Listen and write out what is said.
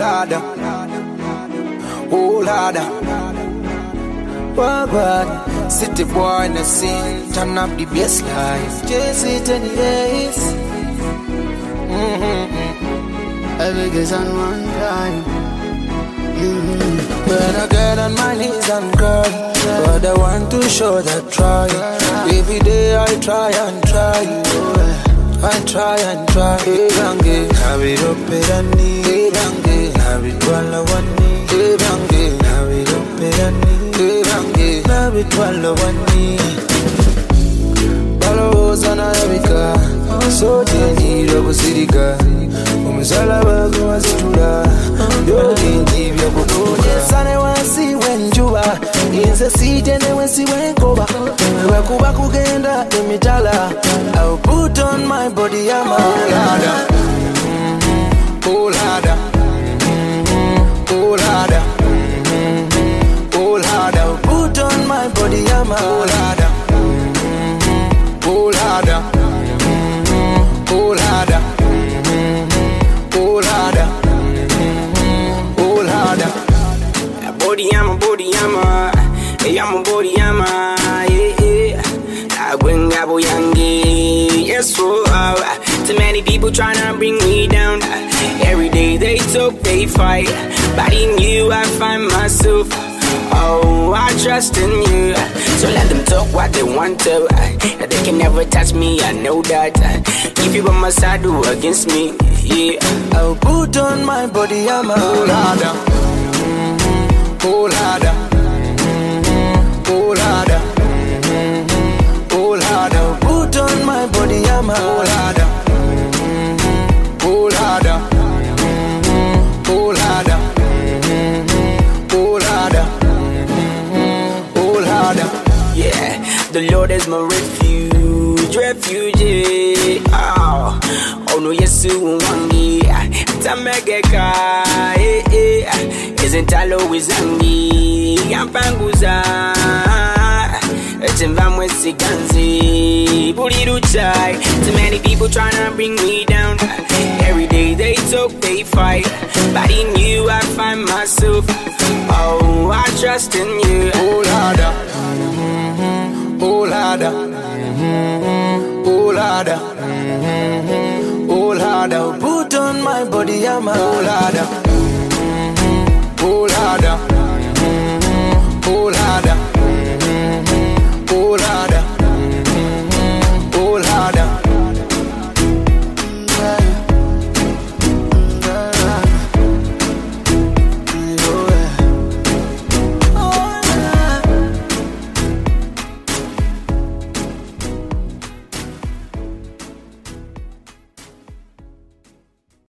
Lada, oh Lada. What? City boy in the scene, turn up the bass line. Chase it any days. Every kiss on one time. When I get on my knees and cry, but I want to show that try. Every day I try and try. I try and try. Hey bange, nabi roperani. Hey bange, nabi twala wani. Hey bange, nabi roperani. Hey bange, nabi twala wani. Balo sana yabika, so tini robo sirika. Umzala bagu azitula, yogi ndivyo kukuja. Sane wansi wenjuba, inze sitene wensi wenkoba. Wekuba kugenda emitala, I'll put on my body ama. Oh Lada, oh Lada, oh Lada, oh Lada. I'll put on my body ama. Oh Lada, oh Lada, oh Lada. Body I'm a, hey I'm a body I'm a, yeah. I bring Gabo Yangi, yes so. Too many people tryna bring me down. Every day they talk, they fight, but in you I find myself. Oh, I trust in you. So let them talk what they want to. They can never touch me, I know that. If you on my side, do against me, yeah. I'll put on my body armor. Oh Lada, oh Lada, oh Lada, oh Lada. I'll put on my body armor. Oh Lada, oh Lada, oh Lada, oh Lada, oh Lada. Yeah, the Lord is my refuge, refugee. Oh no, yes, you want me. Tamegeka, isn't always angry. Yampanguza, Timvamwe Siganzi, Buriruchai. Too many people tryna bring me down. Every day they talk, they fight, but in you I find myself. Oh, I trust in you. Oh Lada, oh Lada, oh Lada, oh Lada. I'll put on my body armor. Oh Lada, oh Lada, oh Lada.